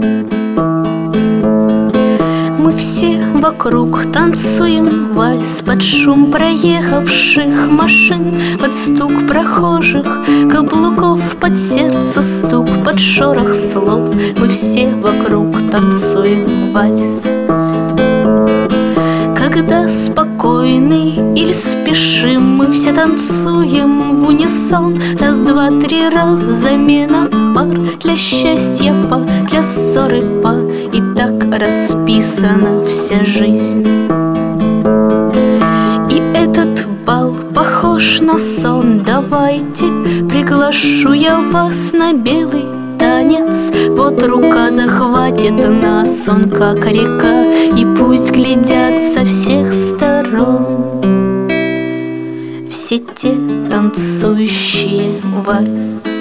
Мы все вокруг танцуем вальс под шум проехавших машин, под стук прохожих каблуков, под сердце стук, под шорох слов. Мы все вокруг танцуем вальс. Когда спокойны или спешим, мы все танцуем в унисон. Раз, два, три, раз, замена пар. Для счастья па, для ссоры па. И так расписана вся жизнь. И этот бал похож на сон. Давайте, приглашу я вас на белый танец. Вот рука захватит нас, он как река, и пусть глядят со всех сторон все те танцующие вальс.